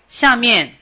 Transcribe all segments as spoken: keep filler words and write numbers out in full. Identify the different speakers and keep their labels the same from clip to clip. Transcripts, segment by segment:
Speaker 1: 下面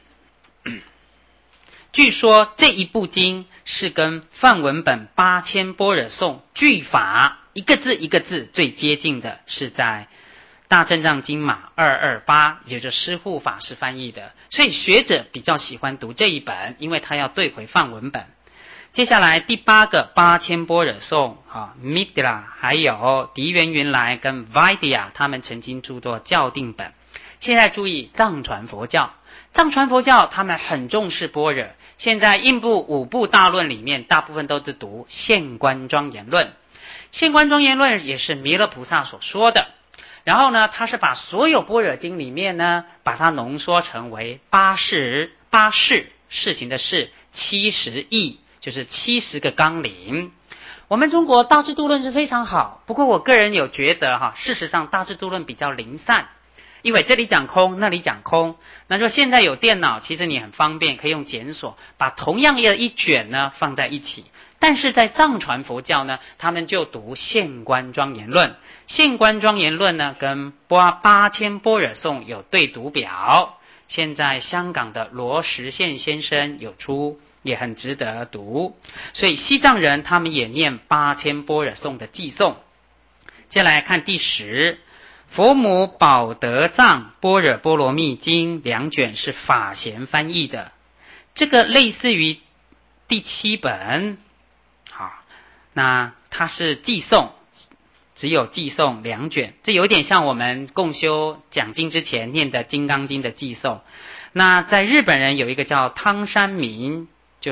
Speaker 1: 据说这一部经是跟梵文本八千般若颂句法一个字一个字最接近的，是在大正藏经码二二八，也就是施护法师翻译的，所以学者比较喜欢读这一本，因为他要对回梵文本。接下来第八个八千般若颂啊 Midra 还有迪原云来跟 Vaidya 他们曾经著作校订本。现在注意藏传佛教，藏传佛教他们很重视般若，现在印部五部大论里面大部分都是读现观庄严论，现观庄严论也是弥勒菩萨所说的，然后呢他是把所有般若经里面呢把它浓缩成为八事八事事情的事七十义，就是七十个纲领。我们中国大智度论是非常好，不过我个人有觉得哈，事实上大智度论比较零散，因为这里讲空那里讲空，那说现在有电脑，其实你很方便可以用检索把同样的一卷呢放在一起，但是在藏传佛教呢他们就读现观庄严论，现观庄严论呢跟八千般若颂有对读表，现在香港的罗实宪先生有出，也很值得读，所以西藏人他们也念八千般若颂的偈颂。接下来看第十，佛母宝德藏般若波罗蜜经两卷是法贤翻译的，这个类似于第七本，好，那它是偈颂，只有偈颂两卷，这有点像我们共修讲经之前念的金刚经的偈颂。那在日本人有一个叫汤山明，就是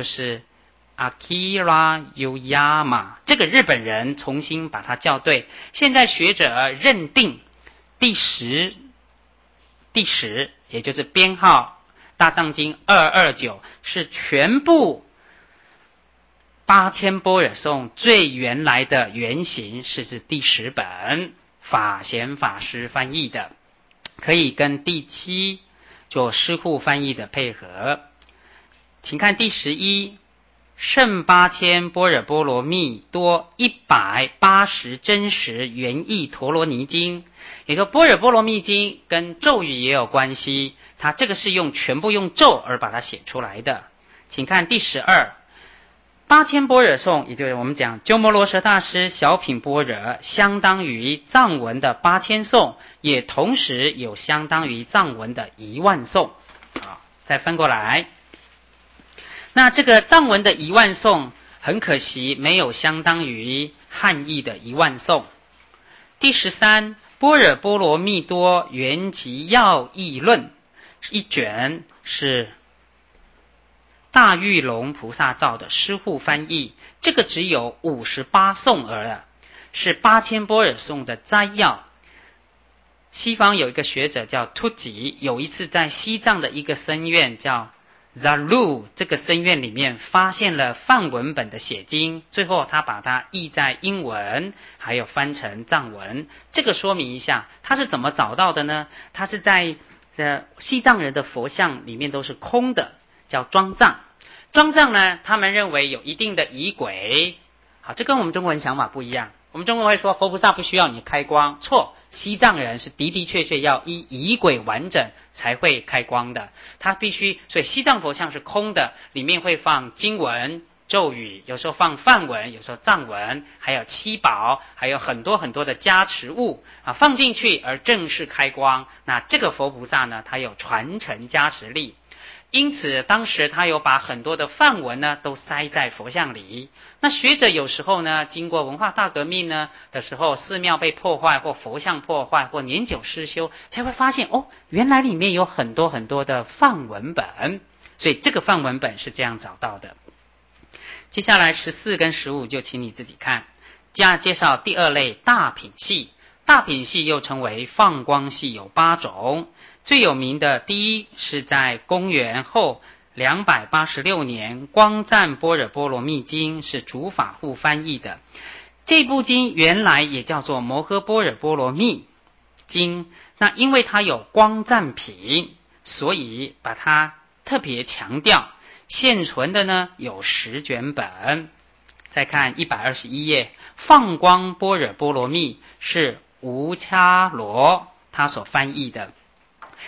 Speaker 1: Akira Yoyama， 这个日本人重新把它校对，现在学者认定第十第十也就是编号大藏经二二九是全部八千般若颂最原来的原型，是指第十本法贤法师翻译的，可以跟第七做师父翻译的配合。请看第十一，圣八千般若波罗蜜多一百八十真实原意陀罗尼经，也说般若波罗蜜经跟咒语也有关系，它这个是用全部用咒而把它写出来的。请看第十二，八千般若颂，也就是我们讲鸠摩罗什大师小品般若，相当于藏文的八千颂，也同时有相当于藏文的一万颂。好，再翻过来，那这个藏文的一万颂很可惜没有相当于汉译的一万颂。第十三，般若波罗蜜多圆寂要义论一卷是大玉龙菩萨造的师父翻译，这个只有五十八颂而已，是八千般若颂的摘要。西方有一个学者叫突吉，有一次在西藏的一个僧院叫 Zaru 这个僧院里面发现了梵文本的写经，最后他把它译在英文，还有翻成藏文。这个说明一下他是怎么找到的呢？他是在呃西藏人的佛像里面都是空的，叫庄藏。庄藏呢，他们认为有一定的仪轨，好，这跟我们中国人想法不一样。我们中国人会说佛菩萨不需要你开光，错，西藏人是的的确确要依仪轨完整才会开光的，他必须，所以西藏佛像是空的，里面会放经文咒语，有时候放梵文，有时候藏文，还有七宝，还有很多很多的加持物啊，放进去而正式开光。那这个佛菩萨呢，他有传承加持力，因此当时他有把很多的梵文呢都塞在佛像里。那学者有时候呢经过文化大革命呢的时候，寺庙被破坏或佛像破坏或年久失修，才会发现哦，原来里面有很多很多的梵文本，所以这个梵文本是这样找到的。接下来十四跟十五就请你自己看。接下来介绍第二类大品系，大品系又称为放光系，有八种。最有名的第一是在公元后两百八十六年光赞般若波罗蜜经，是竺法护翻译的。这部经原来也叫做摩诃般若波罗蜜经，那因为它有光赞品，所以把它特别强调。现存的呢有十卷本。再看一百二十一页，放光般若波罗蜜是吴掐罗他所翻译的。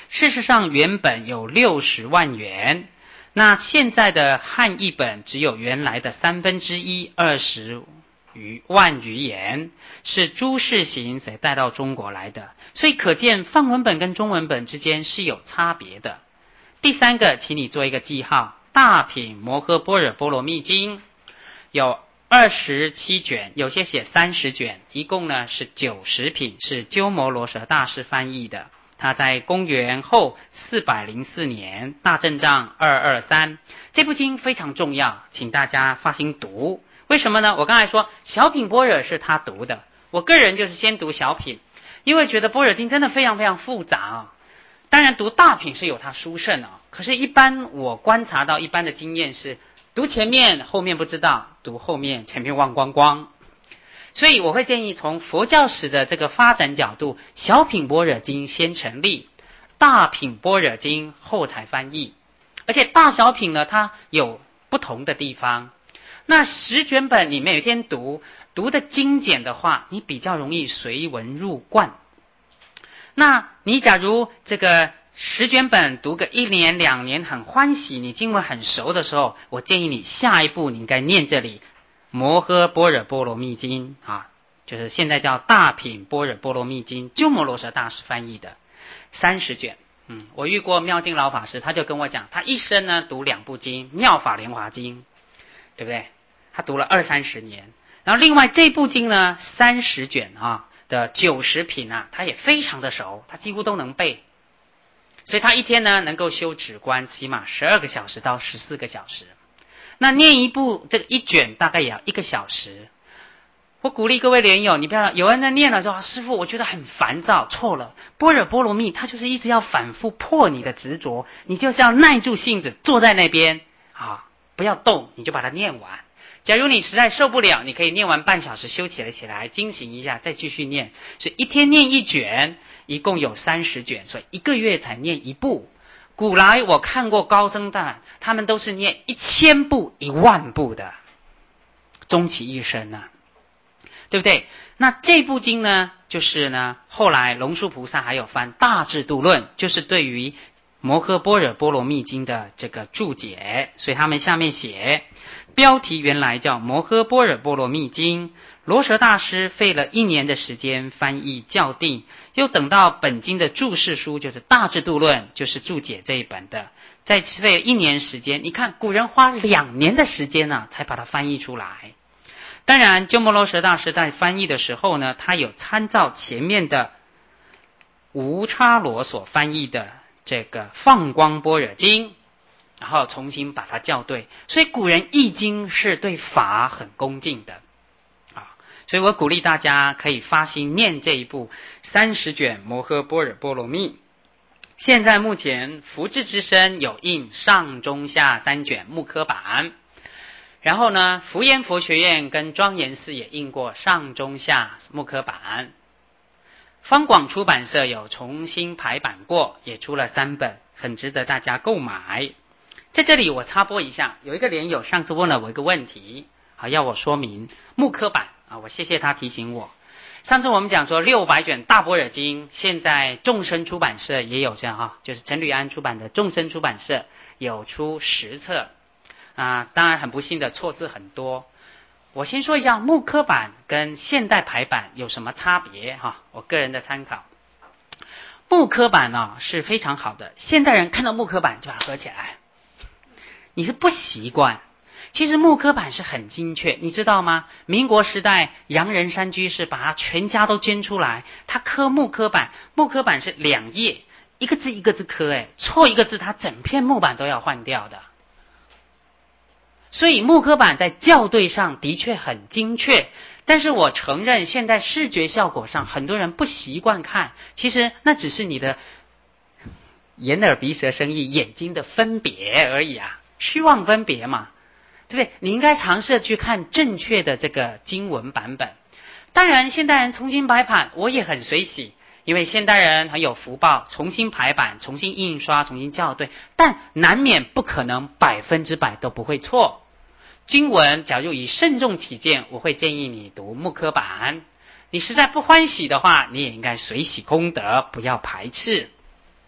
Speaker 1: 事实上原本有六十万元，那现在的汉译本只有原来的三分之一，二十余万余元，是朱世行才带到中国来的，所以可见梵文本跟中文本之间是有差别的。第三个，请你做一个记号，大品摩诃般若波罗蜜经有二十七卷，有些写三十卷，一共呢是九十品，是鸠摩罗什大师翻译的。他在公元后四百零四年，大正藏二二三，这部经非常重要，请大家发心读。为什么呢？我刚才说小品般若是他读的，我个人就是先读小品，因为觉得般若经真的非常非常复杂啊。当然读大品是有它殊胜啊，可是一般我观察到一般的经验是读前面后面不知道，读后面前面忘光光。所以我会建议从佛教史的这个发展角度，小品般若经先成立，大品般若经后才翻译。而且大小品呢，它有不同的地方。那十卷本你每天读，读的精简的话，你比较容易随文入观。那你假如这个十卷本读个一年两年很欢喜，你经文很熟的时候，我建议你下一步你应该念这里摩诃般若波罗蜜经啊，就是现在叫大品般若波罗蜜经，鸠摩罗什大师翻译的三十卷。嗯，我遇过妙净老法师，他就跟我讲，他一生呢读两部经，妙法莲华经，对不对？他读了二三十年。然后另外这部经呢三十卷啊的九十品啊，他也非常的熟，他几乎都能背。所以他一天呢能够修止观起码十二个小时到十四个小时。那念一部这个一卷大概也要一个小时。我鼓励各位莲友，你不要有人在念了说、啊、师父我觉得很烦躁，错了，般若波罗蜜它就是一直要反复破你的执着，你就是要耐住性子坐在那边啊，不要动，你就把它念完。假如你实在受不了，你可以念完半小时休起来起来惊醒一下再继续念。所以一天念一卷，一共有三十卷，所以一个月才念一部。古来我看过高僧大，他们都是念一千部一万部的，终其一生啊，对不对？那这部经呢，就是呢后来龙树菩萨还有翻大智度论，就是对于摩诃般若波罗蜜经的这个注解。所以他们下面写标题原来叫摩诃般若波罗蜜经，罗什大师费了一年的时间翻译校订，又等到本经的注释书就是大智度论，就是注解这一本的，再费了一年时间。你看古人花两年的时间啊才把它翻译出来。当然鸠摩罗什大师在翻译的时候呢，他有参照前面的无差罗所翻译的这个放光般若经，然后重新把它校对。所以古人译经是对法很恭敬的啊，所以我鼓励大家可以发心念这一部三十卷摩诃般若波罗蜜。现在目前福智之声有印上中下三卷木刻版，然后呢福严佛学院跟庄严寺也印过上中下木刻版，方广出版社有重新排版过，也出了三本，很值得大家购买。在这里我插播一下，有一个莲友上次问了我一个问题，好要我说明木刻版啊，我谢谢他提醒我。上次我们讲说六百卷大般若经，现在众生出版社也有这样哈，就是陈履安出版的众生出版社有出十册啊，当然很不幸的错字很多。我先说一下木刻版跟现代排版有什么差别哈，我个人的参考。木刻版呢、哦、是非常好的，现代人看到木刻版就把它合起来，你是不习惯。其实木刻版是很精确，你知道吗？民国时代杨仁山居士把他全家都捐出来，他刻木刻版，木刻版是两页，一个字一个字刻，哎，错一个字他整片木板都要换掉的。所以木刻版在校对上的确很精确，但是我承认现在视觉效果上很多人不习惯看，其实那只是你的眼耳鼻舌身意眼睛的分别而已啊，虚妄分别嘛，对不对？你应该尝试去看正确的这个经文版本。当然现代人重新排版我也很随喜，因为现代人很有福报，重新排版重新印刷重新校对，但难免不可能百分之百都不会错。经文假如以慎重起见，我会建议你读木刻版，你实在不欢喜的话，你也应该随喜功德，不要排斥。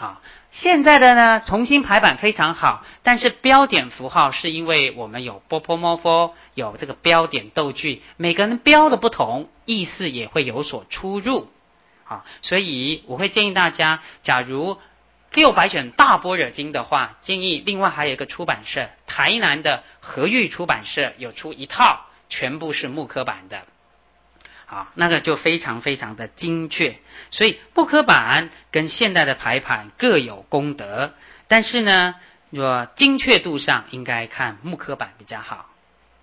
Speaker 1: 好，现在的呢重新排版非常好，但是标点符号是因为我们有波波摩佛，有这个标点逗句，每个人标的不同，意思也会有所出入。好，所以我会建议大家，假如六百卷大般若经的话，建议另外还有一个出版社，台南的和玉出版社有出一套，全部是木刻版的。好，那个就非常非常的精确，所以木刻版跟现代的排版各有功德，但是呢，若精确度上应该看木刻版比较好。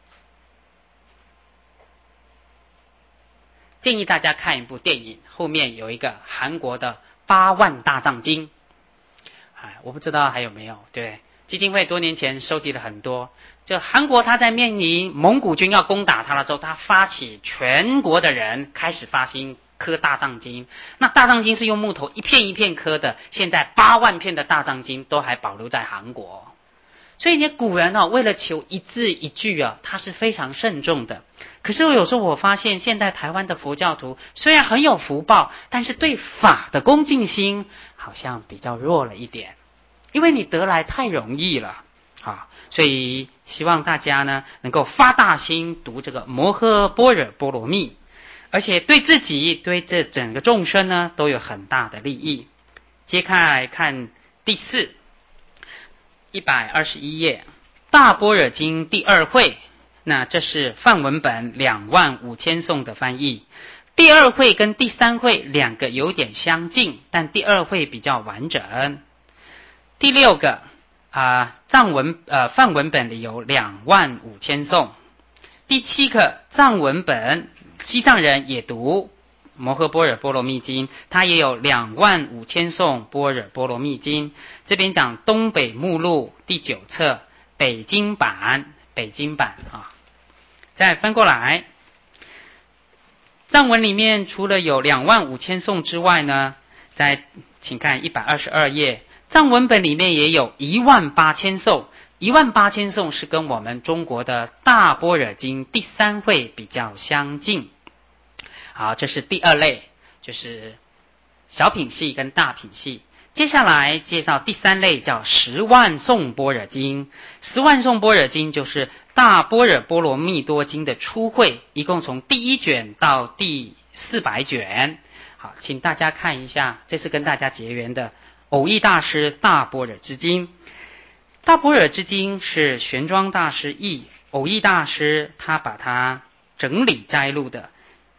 Speaker 1: 建议大家看一部电影，后面有一个韩国的八万大藏经，哎，我不知道还有没有，对，基金会多年前收集了很多。就韩国他在面临蒙古军要攻打他的时候，他发起全国的人开始发心刻大藏经。那大藏经是用木头一片一片刻的，现在八万片的大藏经都还保留在韩国。所以你古人哦，为了求一字一句啊，他是非常慎重的。可是有时候我发现，现在台湾的佛教徒虽然很有福报，但是对法的恭敬心好像比较弱了一点，因为你得来太容易了啊。所以希望大家呢能够发大心读这个摩诃般若波罗蜜，而且对自己对这整个众生呢都有很大的利益。接下来看第四一百二十一页大般若经第二会，那这是梵文本两万五千颂的翻译。第二会跟第三会两个有点相近，但第二会比较完整。第六个啊、呃，藏文呃梵文本里有两万五千颂。第七个藏文本西藏人也读摩诃般若波罗蜜经，它也有两万五千颂般若波罗蜜经。这边讲东北目录第九册北京版，北京版啊。再翻过来，藏文里面除了有两万五千颂之外呢，再请看一百二十二页。藏文本里面也有一万八千颂，一万八千颂是跟我们中国的大般若经第三会比较相近。好，这是第二类，就是小品系跟大品系。接下来介绍第三类，叫十万颂般若经。十万颂般若经就是大般若波罗蜜多经的初会，一共从第一卷到第四百卷。好，请大家看一下，这是跟大家结缘的偶益大师大般若之经。大般若之经是玄奘大师译，偶益大师他把它整理摘录的。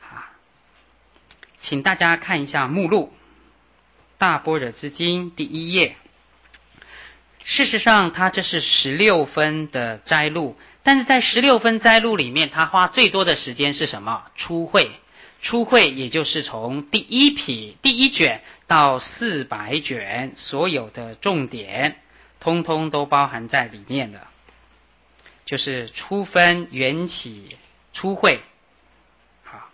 Speaker 1: 请大家看一下目录，大般若之经第一页。事实上它这是十六分的摘录，但是在十六分摘录里面，他花最多的时间是什么？初会。初会也就是从第一品第一卷到四百卷，所有的重点通通都包含在里面的，就是初分缘起初会。好，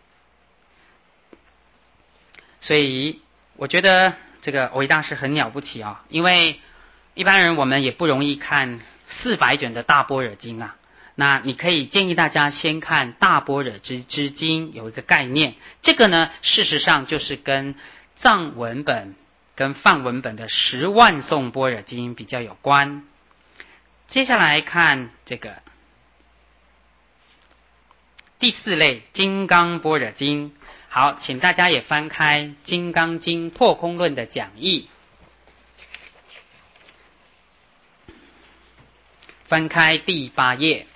Speaker 1: 所以我觉得这个偶益大师很了不起啊、哦，因为一般人我们也不容易看四百卷的大般若经啊。那你可以建议大家先看大般若之之经，有一个概念。这个呢，事实上就是跟藏文本跟梵文本的十万颂般若经比较有关。接下来看这个第四类金刚般若经。好，请大家也翻开《金刚经破空论》的讲义，翻开第八页。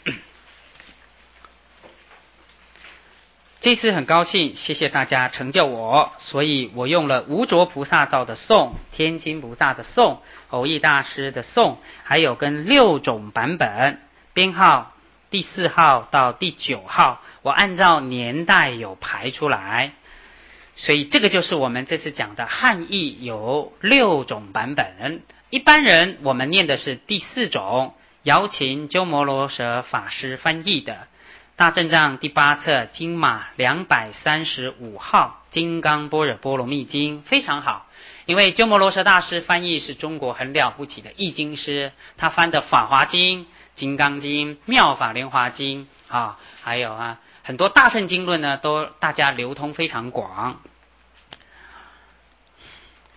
Speaker 1: 这次很高兴，谢谢大家成就我，所以我用了无着菩萨造的颂、天亲菩萨的颂、偶益大师的颂，还有跟六种版本，编号第四号到第九号，我按照年代有排出来。所以这个就是我们这次讲的汉译有六种版本。一般人我们念的是第四种，姚秦鸠摩罗什法师翻译的大正藏第八册经码两百三十五号金刚般若波罗蜜经，非常好。因为鸠摩罗什大师翻译是中国很了不起的译经师，他翻的法华经、金刚经、妙法莲华经啊，还有啊很多大乘经论呢，都大家流通非常广。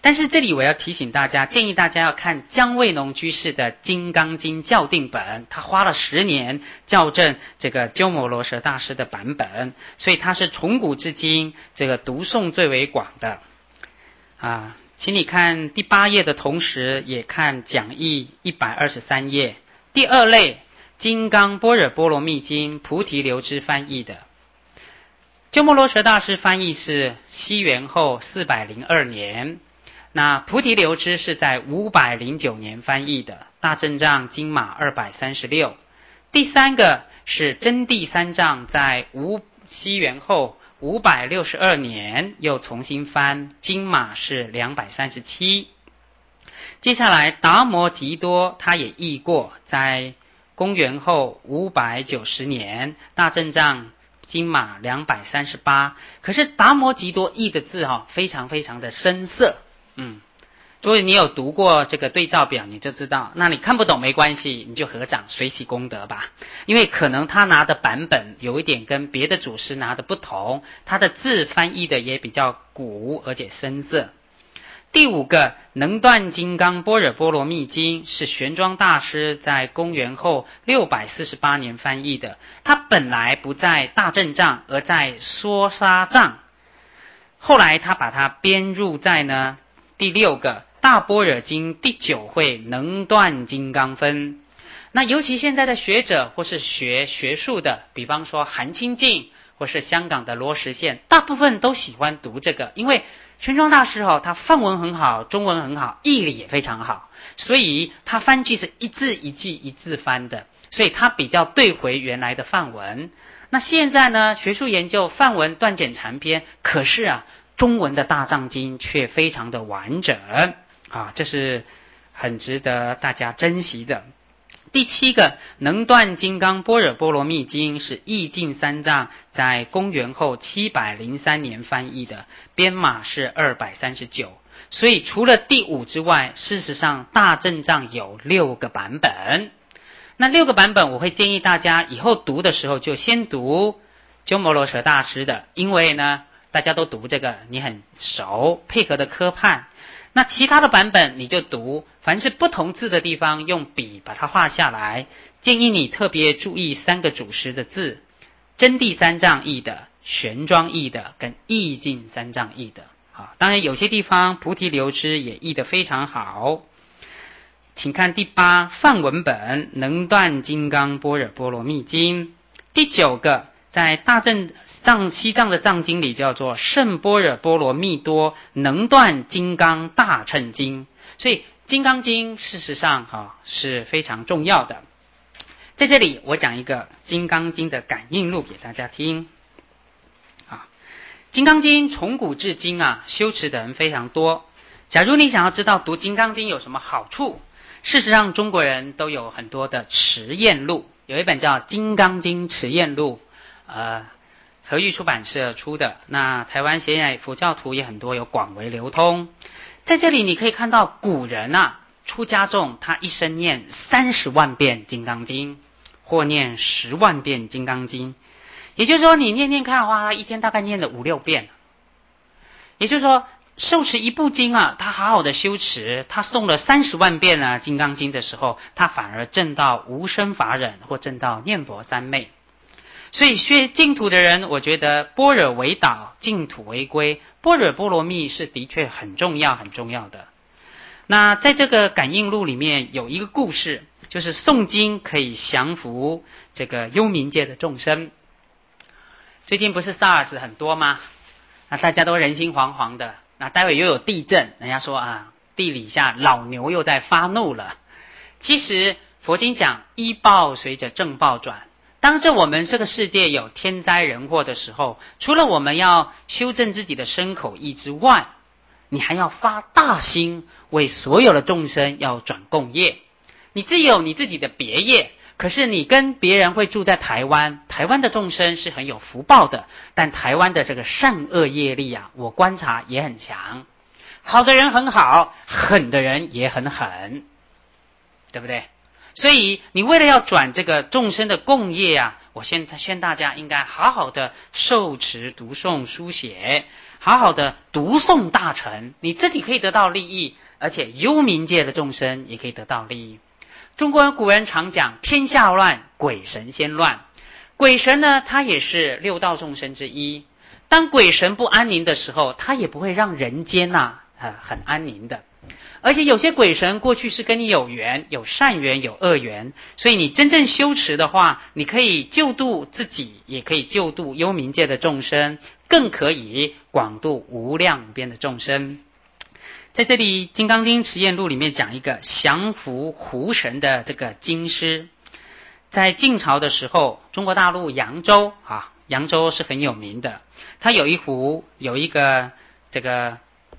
Speaker 1: 但是这里我要提醒大家，建议大家要看姜卫农居士的《金刚经校订本》，他花了十年校正这个鸠摩罗什大师的版本，所以他是从古至今这个读诵最为广的啊。请你看第八页的同时，也看讲义一百二十三页，第二类《金刚般若波罗蜜经》，菩提流支翻译的。鸠摩罗什大师翻译是西元后四百零二年。那菩提流支是在五百零九年翻译的，大正藏经码二百三十六。第三个是真谛三藏，在五西元后五百六十二年又重新翻，经码是两百三十七。接下来达摩吉多他也译过，在公元后五百九十年，大正藏经码两百三十八。可是达摩吉多译的字哈、哦，非常非常的深色。嗯，所以你有读过这个对照表，你就知道。那你看不懂没关系，你就合掌随喜功德吧。因为可能他拿的版本有一点跟别的祖师拿的不同，他的字翻译的也比较古而且深色。第五个能断金刚般若波罗蜜经是玄奘大师在公元后六百四十八年翻译的，他本来不在大正藏，而在梭沙藏，后来他把它编入在呢第六个大般若经第九会能断金刚分。那尤其现在的学者或是学学术的，比方说韩清净或是香港的罗实宪，大部分都喜欢读这个，因为玄奘大师哦，他梵文很好，中文很好，义理也非常好，所以他翻句是一字一句一字翻的，所以他比较对回原来的梵文。那现在呢，学术研究梵文断简长篇，可是啊中文的大藏经却非常的完整啊，这是很值得大家珍惜的。第七个能断金刚般若波罗蜜经是义净三藏在公元后七百零三年翻译的，编码是二百三十九。所以除了第五之外，事实上大正藏有六个版本。那六个版本我会建议大家以后读的时候就先读鸠摩罗什大师的，因为呢大家都读这个，你很熟，配合的科判。那其他的版本你就读，凡是不同字的地方用笔把它画下来。建议你特别注意三个祖师的字，真谛三藏译的、玄奘译的跟义净三藏译的。好，当然有些地方菩提流支也译得非常好。请看第八梵文本能断金刚般若波罗蜜经。第九个在大正藏西藏的藏经里叫做圣般若波罗蜜多能断金刚大乘经，所以金刚经事实上、哦、是非常重要的。在这里我讲一个金刚经的感应录给大家听。啊，金刚经从古至今啊，修持的人非常多。假如你想要知道读金刚经有什么好处，事实上中国人都有很多的持验录，有一本叫《金刚经持验录》，呃，和玉出版社出的。那台湾现在佛教徒也很多，有广为流通。在这里你可以看到古人啊，出家众他一生念三十万遍金刚经，或念十万遍金刚经。也就是说你念念看的话，他一天大概念了五六遍。也就是说受持一部经啊，他好好的修持，他诵了三十万遍啊金刚经的时候，他反而证到无生法忍，或证到念佛三昧。所以学净土的人，我觉得般若为导，净土为归，般若波罗蜜是的确很重要很重要的。那在这个感应录里面有一个故事，就是诵经可以降伏这个幽冥界的众生。最近不是 SARS 很多吗？那大家都人心惶惶的。那待会又有地震，人家说啊，地底下老牛又在发怒了。其实佛经讲依报随着正报转。当这我们这个世界有天灾人祸的时候，除了我们要修正自己的身口意之外，你还要发大心，为所有的众生要转共业。你自己有你自己的别业，可是你跟别人会住在台湾，台湾的众生是很有福报的，但台湾的这个善恶业力啊，我观察也很强。好的人很好，狠的人也很狠，对不对？所以你为了要转这个众生的共业啊，我现在劝大家应该好好的受持读诵书写好好的读诵大乘，你自己可以得到利益，而且幽冥界的众生也可以得到利益。中国古人常讲天下乱，鬼神先乱。鬼神呢，他也是六道众生之一。当鬼神不安宁的时候，他也不会让人间呐、啊呃、很安宁的。而且有些鬼神过去是跟你有缘，有善缘有恶缘，所以你真正修持的话，你可以救度自己，也可以救度幽冥界的众生，更可以广度无量无边的众生。在这里《金刚经持验录》里面讲一个降伏狐神的这个经师。在晋朝的时候，中国大陆扬州啊，扬州是很有名的，它有一湖，有一个这个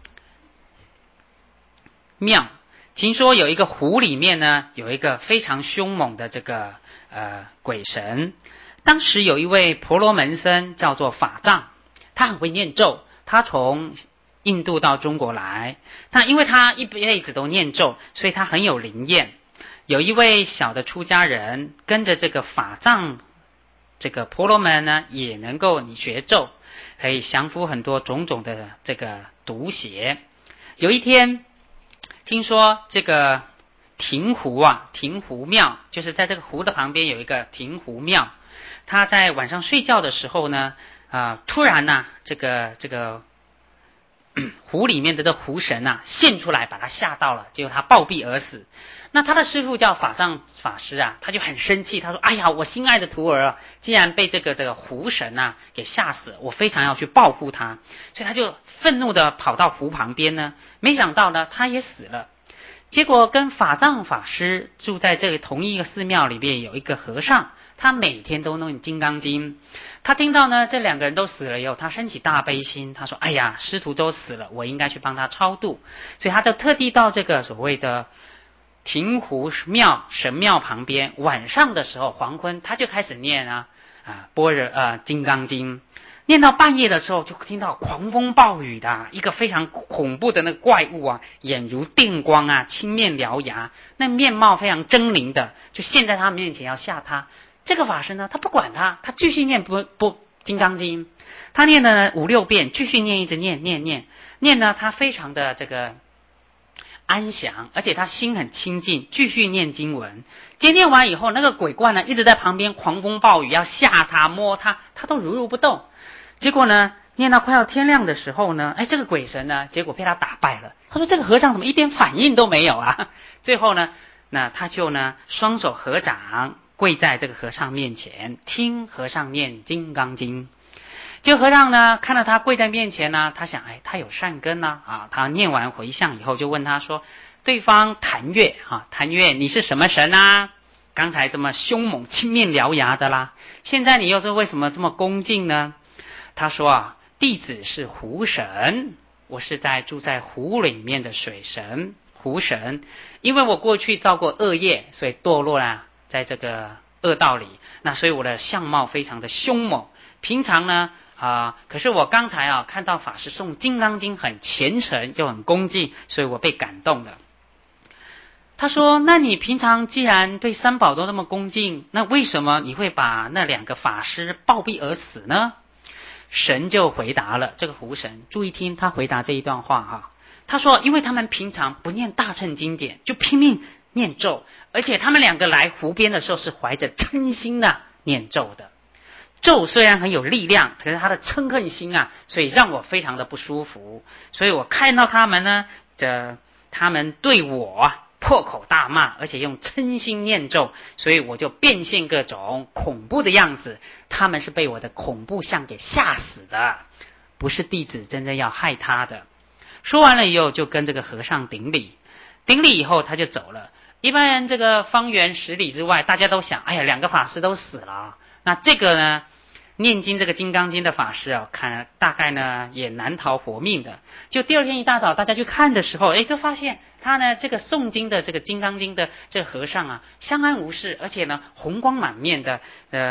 Speaker 1: 庙，听说有一个湖里面呢，有一个非常凶猛的这个呃鬼神。当时有一位婆罗门僧叫做法藏，他很会念咒，他从印度到中国来，他因为他一辈子都念咒，所以他很有灵验。有一位小的出家人跟着这个法藏这个婆罗门呢，也能够学咒，可以降服很多种种的这个毒邪。有一天听说这个亭湖啊，亭湖庙就是在这个湖的旁边有一个亭湖庙，他在晚上睡觉的时候呢，啊、呃，突然呢、啊，这个这个湖里面的这湖神啊现出来，把他吓到了，结果他暴毙而死。那他的师父叫法藏法师啊，他就很生气，他说：“哎呀，我心爱的徒儿啊，既然被这个这个湖神啊给吓死了，我非常要去报复他。”所以他就愤怒的跑到湖旁边呢，没想到呢，他也死了。结果跟法藏法师住在这个同一个寺庙里面，有一个和尚，他每天都念金刚经。他听到呢这两个人都死了以后，他升起大悲心，他说：“哎呀，师徒都死了，我应该去帮他超度。”所以他就特地到这个所谓的亭湖庙神庙旁边，晚上的时候黄昏，他就开始念啊啊般若呃金刚经。念到半夜的时候，就听到狂风暴雨的、啊、一个非常恐怖的那个怪物啊，眼如电光啊，青面獠牙，那面貌非常狰狞的，就现在他面前要吓他。这个法师呢，他不管他，他继续念不不金刚经，他念了五六遍，继续念，一直念念念念呢，他非常的这个安详，而且他心很清净，继续念经文。接念完以后，那个鬼怪呢一直在旁边狂风暴雨，要吓他摸他，他都如如不动。结果呢，念到快要天亮的时候呢，哎，这个鬼神呢，结果被他打败了。他说：“这个和尚怎么一点反应都没有啊？”最后呢，那他就呢双手合掌，跪在这个和尚面前，听和尚念金刚经。就和尚呢看到他跪在面前呢，他想，哎，他有善根呢、啊，啊，他念完回向以后，就问他说：“对方谭月啊，谭月，你是什么神啊？刚才这么凶猛、青面獠牙的啦，现在你又是为什么这么恭敬呢？”他说啊，弟子是湖神，我是在住在湖里面的水神，湖神。因为我过去造过恶业，所以堕落了在这个恶道里，那所以我的相貌非常的凶猛。平常呢啊、呃，可是我刚才啊看到法师诵金刚经很虔诚又很恭敬，所以我被感动了。他说：“那你平常既然对三宝都那么恭敬，那为什么你会把那两个法师暴毙而死呢？”神就回答了，这个湖神，注意听他回答这一段话哈。他说：“因为他们平常不念大乘经典，就拼命念咒，而且他们两个来湖边的时候是怀着嗔心的念咒的。咒虽然很有力量，可是他的嗔恨心啊，所以让我非常的不舒服。所以我看到他们呢，这他们对我啊破口大骂，而且用嗔心念咒，所以我就变现各种恐怖的样子。他们是被我的恐怖相给吓死的，不是弟子真正要害他的。”说完了以后，就跟这个和尚顶礼，顶礼以后他就走了。一般人这个方圆十里之外，大家都想，哎呀，两个法师都死了，那这个呢念经这个金刚经的法师啊，看大概呢也难逃活命的。就第二天一大早大家去看的时候，哎，就发现他呢这个诵经的这个金刚经的这个和尚啊相安无事，而且呢红光满面的呃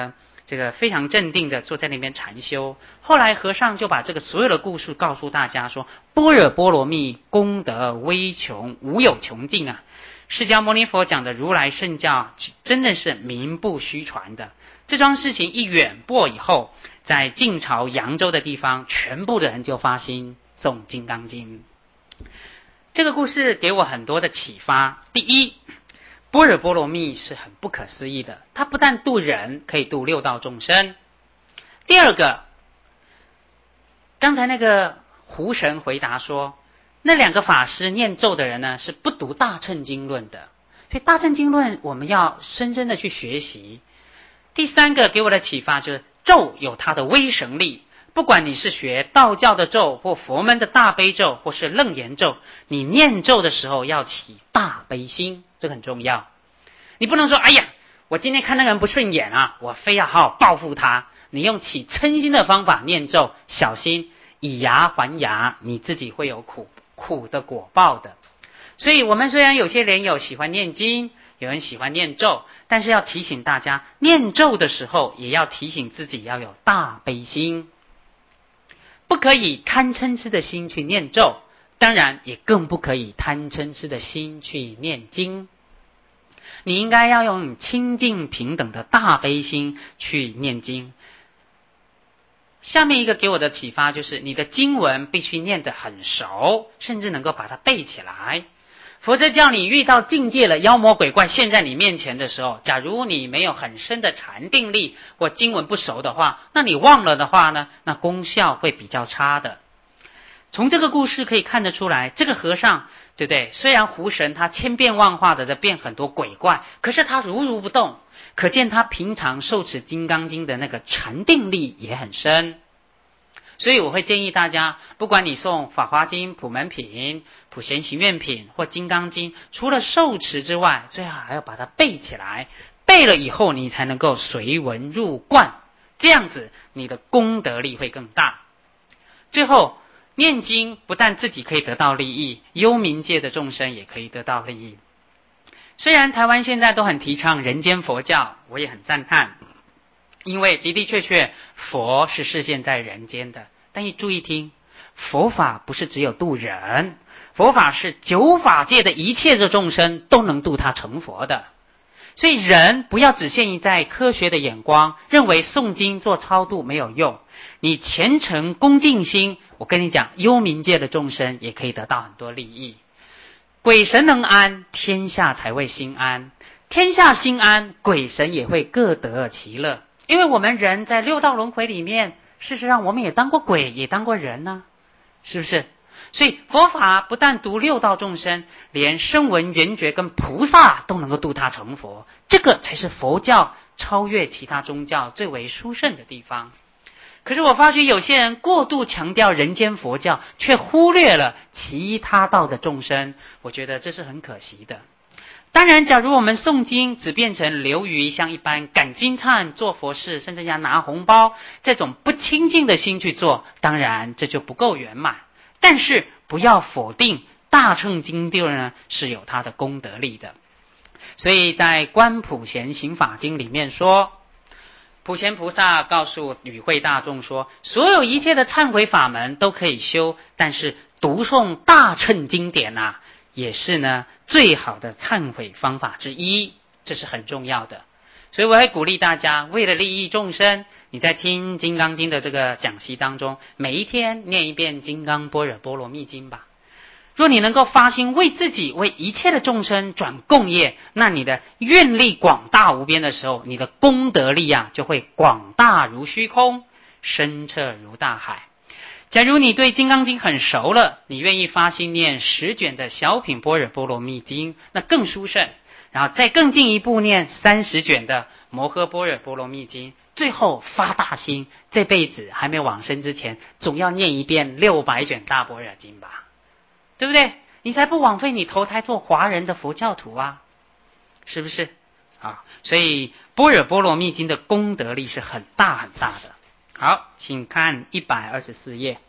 Speaker 1: 这个非常镇定的坐在那边禅修。后来和尚就把这个所有的故事告诉大家说，般若波罗蜜功德微穷，无有穷尽啊！释迦牟尼佛讲的如来圣教真的是名不虚传的。这桩事情一远播以后，在晋朝扬州的地方，全部的人就发心诵《金刚经》。这个故事给我很多的启发。第一，般若波罗蜜是很不可思议的，它不但度人，可以度六道众生。第二个，刚才那个胡神回答说，那两个法师念咒的人呢，是不读大乘经论的，所以大乘经论我们要深深的去学习。第三个给我的启发就是，咒有它的威神力，不管你是学道教的咒，或佛门的大悲咒，或是楞严咒，你念咒的时候要起大悲心，这个很重要。你不能说，哎呀，我今天看那个人不顺眼啊，我非要好好报复他。你用起嗔心的方法念咒，小心以牙还牙，你自己会有苦苦的果报的。所以我们虽然有些莲友喜欢念经，有人喜欢念咒，但是要提醒大家，念咒的时候也要提醒自己要有大悲心，不可以贪嗔痴的心去念咒，当然也更不可以贪嗔痴的心去念经。你应该要用清净平等的大悲心去念经。下面一个给我的启发就是，你的经文必须念得很熟，甚至能够把它背起来，否则叫你遇到境界了，妖魔鬼怪现在你面前的时候，假如你没有很深的禅定力，或经文不熟的话，那你忘了的话呢，那功效会比较差的。从这个故事可以看得出来，这个和尚对不对？虽然胡神他千变万化的在变很多鬼怪，可是他如如不动，可见他平常受持金刚经的那个禅定力也很深。所以我会建议大家，不管你诵法华经、普门品、普贤行愿品或金刚经，除了受持之外，最好还要把它背起来，背了以后你才能够随文入观，这样子你的功德力会更大。最后念经不但自己可以得到利益，幽冥界的众生也可以得到利益。虽然台湾现在都很提倡人间佛教，我也很赞叹，因为的的确确佛是示现在人间的。但是注意听，佛法不是只有度人，佛法是九法界的一切的众生都能度他成佛的。所以人不要只限于在科学的眼光，认为诵经做超度没有用。你虔诚恭敬心，我跟你讲，幽冥界的众生也可以得到很多利益。鬼神能安，天下才会心安。天下心安，鬼神也会各得其乐。因为我们人在六道轮回里面，事实上我们也当过鬼，也当过人呢、啊，是不是？所以佛法不但度六道众生，连声闻缘觉跟菩萨都能够度他成佛，这个才是佛教超越其他宗教最为殊胜的地方。可是我发觉有些人过度强调人间佛教，却忽略了其他道的众生，我觉得这是很可惜的。当然，假如我们诵经只变成流于像一般赶经忏、做佛事，甚至要拿红包这种不清净的心去做，当然这就不够圆满。但是不要否定大乘经典呢是有它的功德力的。所以在观普贤行法经里面说，普贤菩萨告诉与会大众说，所有一切的忏悔法门都可以修，但是读诵大乘经典啊，也是呢最好的忏悔方法之一，这是很重要的。所以我会鼓励大家，为了利益众生，你在听金刚经的这个讲习当中，每一天念一遍金刚般若波罗蜜经吧。若你能够发心为自己为一切的众生转共业，那你的愿力广大无边的时候，你的功德力啊就会广大如虚空，深彻如大海。假如你对金刚经很熟了，你愿意发心念十卷的小品般若波罗蜜经，那更殊胜。然后再更进一步念三十卷的摩诃般若波罗蜜经，最后发大心，这辈子还没往生之前，总要念一遍六百卷大般若经吧，对不对？你才不枉费你投胎做华人的佛教徒啊，是不是？啊，所以般若波罗蜜经的功德力是很大很大的。好，请看一百二十四页。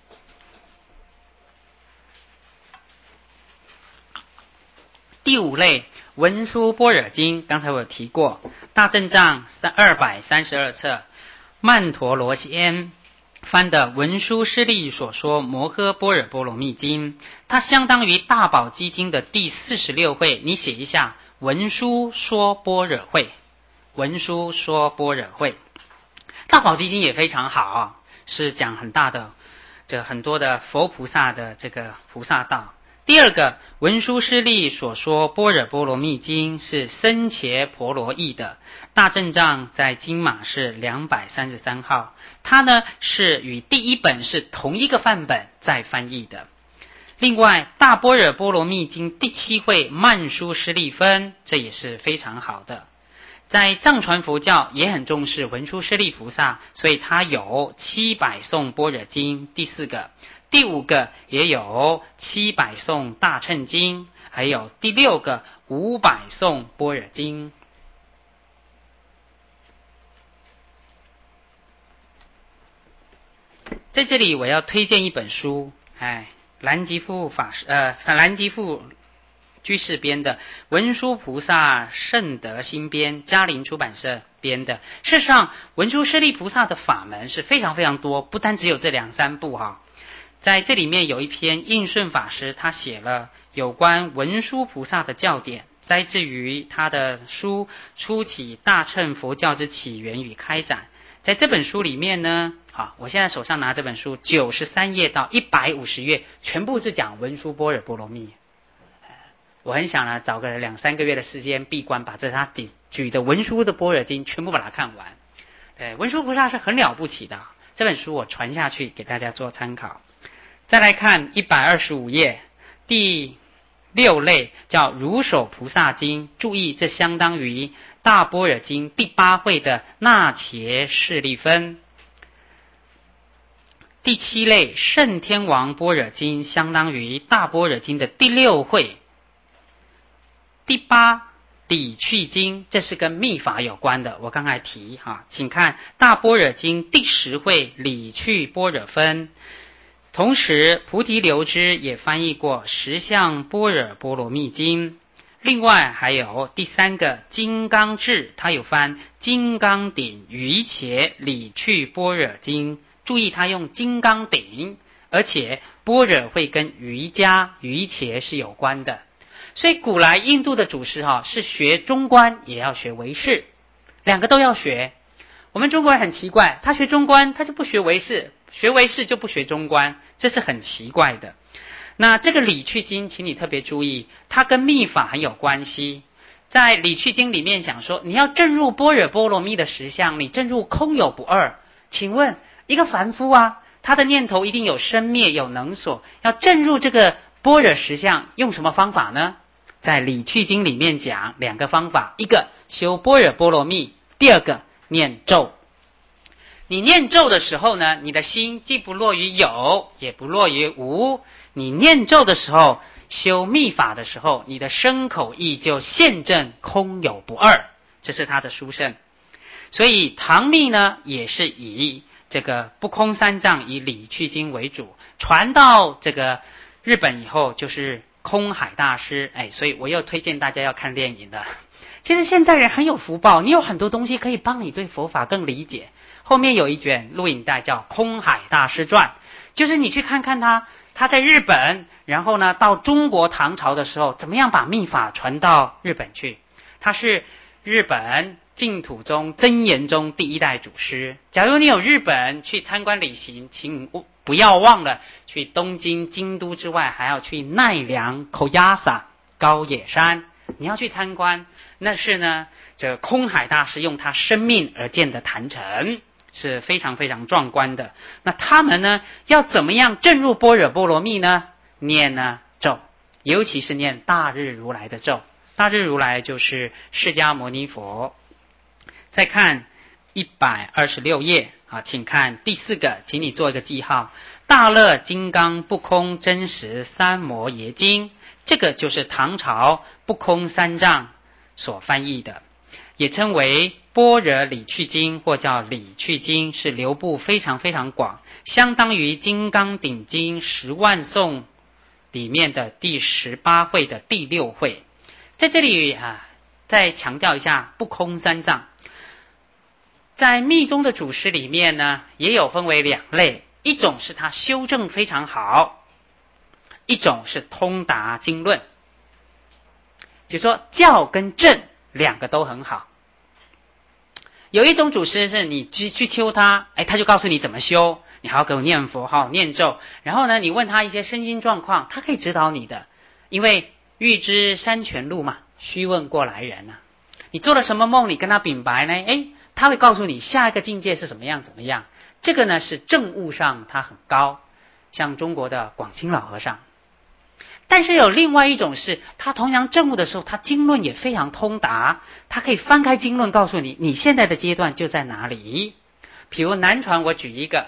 Speaker 1: 第五类文殊般若经，刚才我有提过，大正藏二百三十二册， 曼陀罗仙翻的文殊师利所说摩诃般若波罗蜜经，它相当于大宝积经的第四十六会，你写一下文殊说般若会，文殊说般若会。大宝积经也非常好啊，是讲很大的这很多的佛菩萨的这个菩萨道。第二个文殊师利所说般若波罗蜜经是僧伽婆罗译的，大正藏在经码是两百三十三号，它呢是与第一本是同一个范本在翻译的。另外大般若波罗蜜经第七会曼殊师利分，这也是非常好的。在藏传佛教也很重视文殊师利菩萨，所以它有七百颂般若经第四个，第五个也有七百颂大乘经，还有第六个五百颂般若经。在这里我要推荐一本书，哎，兰吉富法师呃兰吉富居士编的《文殊菩萨圣德新编》，嘉林出版社编的。事实上文殊师利菩萨的法门是非常非常多，不单只有这两三部哈。在这里面有一篇印顺法师他写了有关文殊菩萨的教典，摘自于他的书《初起大乘佛教之起源与开展》。在这本书里面呢，好，我现在手上拿这本书九十三页到一百五十页全部是讲文殊般若波罗蜜。我很想呢找个两三个月的时间闭关，把这他举的文殊的般若经全部把它看完。对，文殊菩萨是很了不起的，这本书我传下去给大家做参考。再来看一百二十五页第六类叫如手菩萨经，注意这相当于大般若经第八会的那伽势力分。第七类圣天王般若经相当于大般若经的第六会。第八理趣经，这是跟密法有关的，我刚才提哈，请看大般若经第十会理趣般若分。同时菩提流支也翻译过十相般若波罗蜜经。另外还有第三个金刚智，它有翻金刚顶瑜伽理趣般若经，注意它用金刚顶，而且般若会跟瑜伽瑜伽是有关的。所以古来印度的祖师哈是学中观也要学唯识，两个都要学。我们中国人很奇怪，他学中观他就不学唯识，学唯识就不学中观，这是很奇怪的。那这个理趣经请你特别注意，它跟密法很有关系。在理趣经里面想说，你要证入般若波罗蜜的实相，你证入空有不二。请问一个凡夫啊，他的念头一定有生灭有能所，要证入这个般若实相用什么方法呢？在理趣经里面讲两个方法，一个修般若波罗蜜，第二个念咒。你念咒的时候呢，你的心既不落于有也不落于无。你念咒的时候，修密法的时候，你的身口意就现证空有不二，这是他的殊胜。所以唐密呢也是以这个不空三藏以理趣经为主，传到这个日本以后就是空海大师。哎，所以我又推荐大家要看电影的。其实现在人很有福报，你有很多东西可以帮你对佛法更理解。后面有一卷录影带叫《空海大师传》，就是你去看看他他在日本，然后呢到中国唐朝的时候怎么样把密法传到日本去。他是日本净土宗真言宗第一代祖师。假如你有日本去参观旅行，请不要忘了去东京京都之外还要去奈良 Koyasa 高野山，你要去参观。那是呢这空海大师用他生命而建的坛城，是非常非常壮观的。那他们呢要怎么样证入般若波罗蜜呢？念呢咒，尤其是念大日如来的咒。大日如来就是释迦牟尼佛。再看一百二十六页啊，请看第四个，请你做一个记号，大乐金刚不空真实三摩耶经，这个就是唐朝不空三藏所翻译的，也称为般若理趣经或叫理趣经，是流布非常非常广，相当于金刚顶经十万颂里面的第十八会的第六会。在这里啊，再强调一下不空三藏。 在密宗的祖师里面呢，也有分为两类，一种是他修正非常好，一种是通达经论，就说教跟正两个都很好。有一种祖师是你去去求他，哎，他就告诉你怎么修，你还要给我念佛号念咒，然后呢，你问他一些身心状况，他可以指导你的，因为欲知山泉路嘛，须问过来人啊。你做了什么梦，你跟他禀白呢，哎，他会告诉你下一个境界是什么样怎么样。这个呢是证悟上他很高，像中国的广清老和尚。但是有另外一种是，他同样证悟的时候，他经论也非常通达，他可以翻开经论告诉你，你现在的阶段就在哪里。比如南传，我举一个，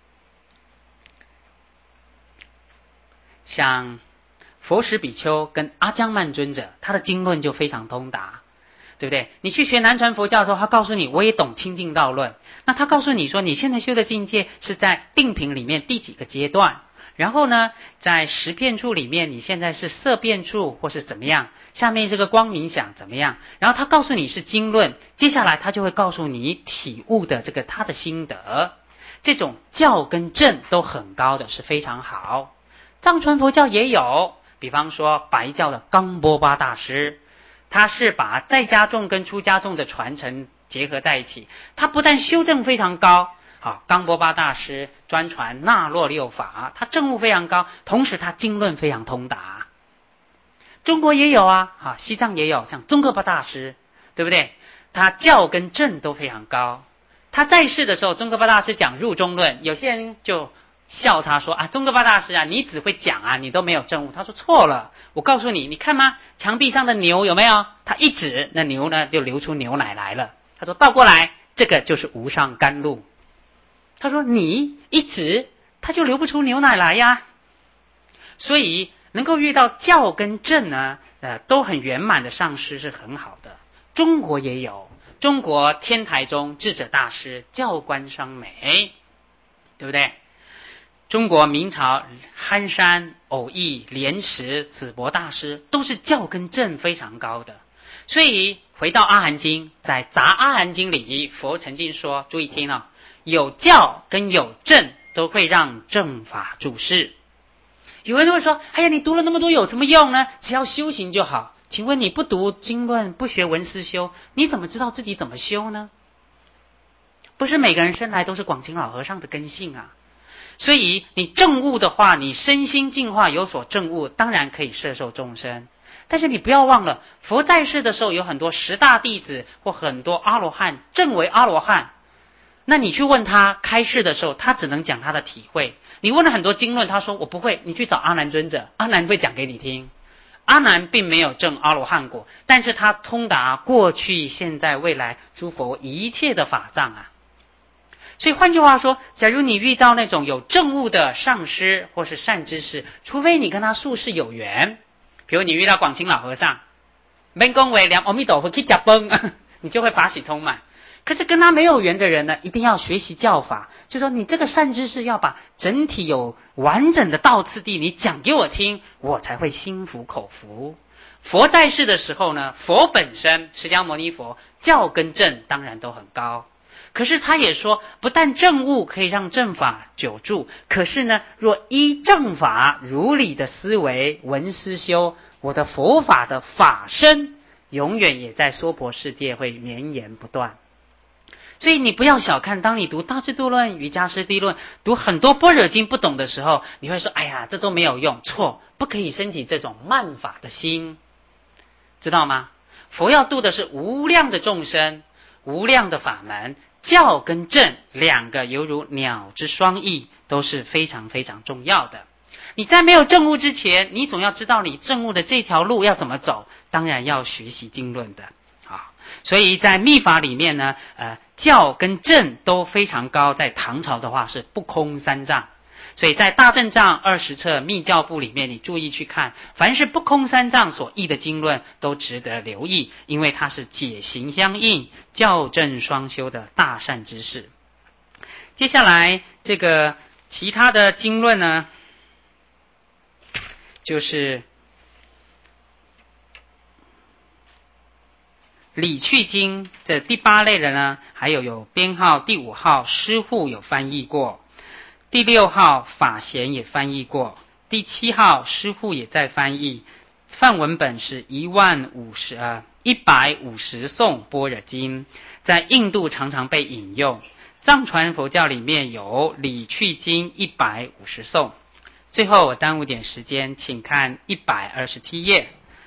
Speaker 1: 像佛石比丘跟阿姜曼尊者，他的经论就非常通达，对不对？你去学南传佛教的时候，他告诉你我也懂清净道论，那他告诉你说你现在修的境界是在定品里面第几个阶段，然后呢在识变处里面你现在是色变处或是怎么样，下面这个光明想怎么样，然后他告诉你是经论，接下来他就会告诉你体悟的这个他的心得。这种教跟正都很高的是非常好。藏传佛教也有，比方说白教的冈波巴大师，他是把在家众跟出家众的传承结合在一起，他不但修正非常高，好，冈波巴大师专传那洛六法，他证悟非常高，同时他经论非常通达。中国也有啊，啊，西藏也有，像宗喀巴大师，对不对？他教跟正都非常高。他在世的时候，宗喀巴大师讲入中论，有些人就笑他说啊，宗喀巴大师啊，你只会讲啊，你都没有证悟。他说错了，我告诉你，你看吗？墙壁上的牛有没有？他一指，那牛呢就流出牛奶来了。他说倒过来，这个就是无上甘露。他说你一指，他就流不出牛奶来呀。所以能够遇到教跟正呢，呃，都很圆满的上师是很好的。中国也有，中国天台宗智者大师教官商美，对不对？中国明朝憨山、偶益、莲池、子博大师都是教跟正非常高的。所以回到阿含经，在杂阿含经里，佛曾经说，注意听哦，有教跟有正都会让正法注释。有人会说，哎呀，你读了那么多有什么用呢？只要修行就好。请问你不读经论，不学文思修，你怎么知道自己怎么修呢？不是每个人生来都是广清老和尚的根性啊。所以你证悟的话，你身心净化有所证悟，当然可以摄受众生。但是你不要忘了，佛在世的时候有很多十大弟子或很多阿罗汉证为阿罗汉，那你去问他开示的时候，他只能讲他的体会。你问了很多经论，他说我不会，你去找阿难尊者，阿难会讲给你听。阿难并没有证阿罗汉果，但是他通达过去、现在、未来诸佛一切的法藏啊。所以换句话说，假如你遇到那种有证悟的上师或是善知识，除非你跟他宿世有缘，比如你遇到广清老和尚，免讲话念阿弥陀佛去吃饭，你就会法喜充满。可是跟他没有缘的人呢，一定要学习教法，就说你这个善知识要把整体有完整的道次第，你讲给我听，我才会心服口服。佛在世的时候呢，佛本身释迦牟尼佛教跟正当然都很高，可是他也说，不但正悟可以让正法久住，可是呢，若依正法如理的思维闻思修，我的佛法的法身永远也在娑婆世界会绵延不断。所以你不要小看，当你读大智度论、瑜伽师地论，读很多般若经不懂的时候，你会说，哎呀，这都没有用。错，不可以升起这种慢法的心，知道吗？佛要度的是无量的众生，无量的法门，教跟正两个犹如鸟之双翼，都是非常非常重要的。你在没有证悟之前，你总要知道你证悟的这条路要怎么走，当然要学习经论的。好，所以在密法里面呢，呃，教跟正都非常高，在唐朝的话是不空三藏。所以在大正藏二十册密教部里面，你注意去看，凡是不空三藏所译的经论都值得留意，因为它是解行相应、教正双修的大善之事。接下来这个其他的经论呢，就是理趣经这第八类的呢，还有有编号第五号师护有翻译过，第六号法贤也翻译过，第七号师护也在翻译。梵文本是一万五十呃一百五十颂般若经，在印度常常被引用。藏传佛教里面有理趣经一百五十颂。最后我耽误点时间，请看一百二十七页。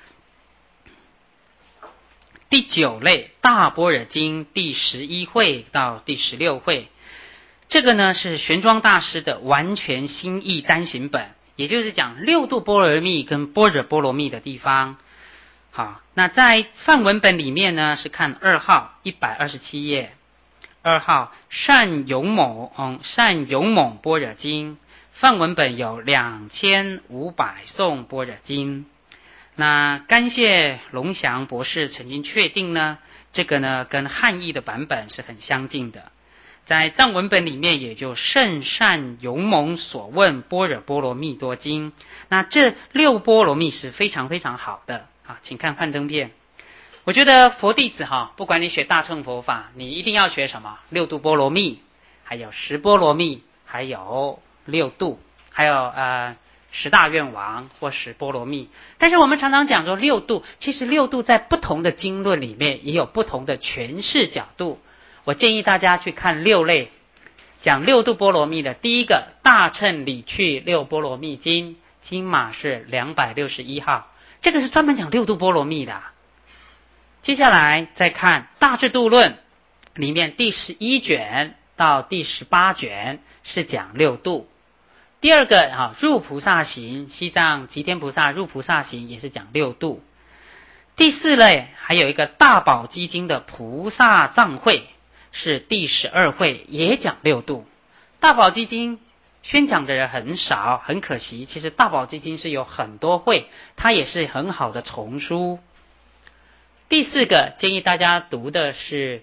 Speaker 1: 第九类大般若经第十一会到第十六会，这个呢是玄奘大师的完全新译单行本，也就是讲六度波罗蜜跟般若波罗蜜的地方。好，那在梵文本里面呢是看二号一百二十七页，二号善勇猛嗯善勇猛般若经，梵文本有两千五百颂般若经。那甘谢龙祥博士曾经确定呢，这个呢跟汉译的版本是很相近的。在藏文本里面也就圣善勇猛所问般若波罗蜜多经。那这六波罗蜜是非常非常好的啊，请看幻灯片。我觉得佛弟子哈，不管你学大乘佛法，你一定要学什么六度波罗蜜，还有十波罗蜜，还有六度，还有呃十大愿王或十波罗蜜。但是我们常常讲说六度，其实六度在不同的经论里面也有不同的诠释角度。我建议大家去看六类讲六度波罗蜜的。第一个大乘理趣六波罗蜜经，经码是两百六十一号，这个是专门讲六度波罗蜜的、啊。接下来再看大智度论里面第十一卷到第十八卷是讲六度。第二个啊，入菩萨行，西藏吉天菩萨入菩萨行也是讲六度。第四类还有一个大宝积经的菩萨藏会，是第十二会，也讲六度。大宝积经宣讲的人很少，很可惜。其实大宝积经是有很多会，它也是很好的丛书。第四个建议大家读的是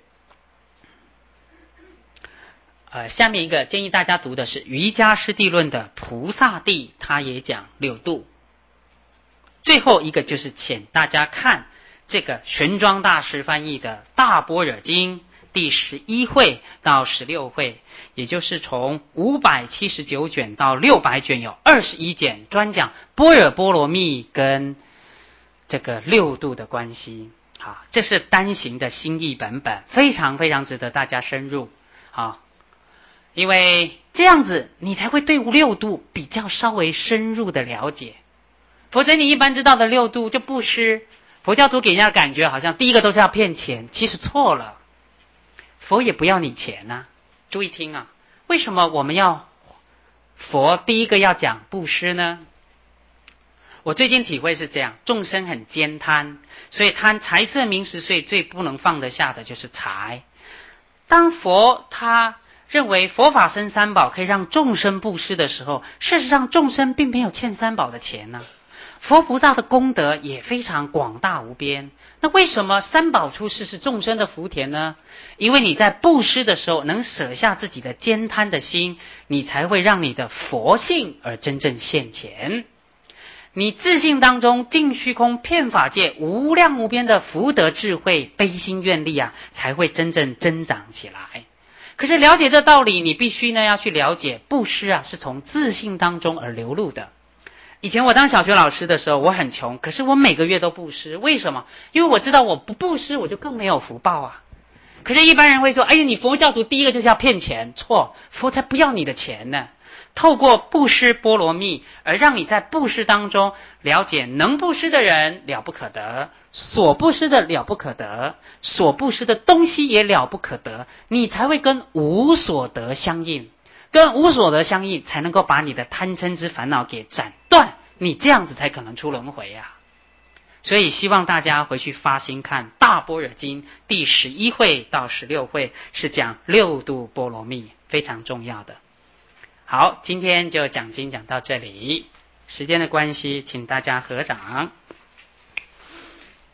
Speaker 1: 呃，下面一个建议大家读的是瑜伽师地论的菩萨地，它也讲六度。最后一个就是请大家看这个玄奘大师翻译的大般若经第十一会到十六会，也就是从五百七十九卷到六百卷，有二十一卷专讲般若波罗蜜跟这个六度的关系。好，这是单行的新译本本，非常非常值得大家深入。好，因为这样子你才会对六度比较稍微深入的了解，否则你一般知道的六度就布施，佛教徒给人家感觉好像第一个都是要骗钱，其实错了，佛也不要你钱啊。注意听啊，为什么我们要佛第一个要讲布施呢？我最近体会是这样，众生很坚贪，所以贪财色名食睡，最不能放得下的就是财。当佛他认为佛法生三宝可以让众生布施的时候，事实上众生并没有欠三宝的钱呢、啊。佛菩萨的功德也非常广大无边，那为什么三宝出世是众生的福田呢？因为你在布施的时候能舍下自己的坚贪的心，你才会让你的佛性而真正现前。你自信当中尽虚空遍法界无量无边的福德智慧悲心愿力啊，才会真正增长起来。可是了解这道理，你必须呢要去了解布施啊是从自信当中而流露的。以前我当小学老师的时候，我很穷，可是我每个月都布施。为什么？因为我知道我不布施我就更没有福报啊。可是一般人会说，哎呀，你佛教徒第一个就是要骗钱。错，佛才不要你的钱呢。透过布施波罗蜜，而让你在布施当中了解能布施的人了不可得，所布施的了不可得，所布施的东西也了不可得，你才会跟无所得相应，跟无所得相应才能够把你的贪嗔之烦恼给斩断，你这样子才可能出轮回啊。所以希望大家回去发心看大般若经第十一会到十六会，是讲六度波罗蜜，非常重要的。好，今天就讲经讲到这里，时间的关系请大家合掌。